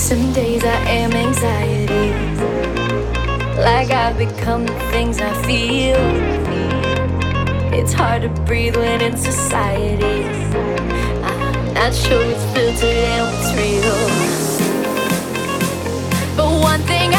Some days I am anxiety, like I've become the things I feel. It's hard to breathe when in society. I'm not sure what's filtered and what's real. But one thing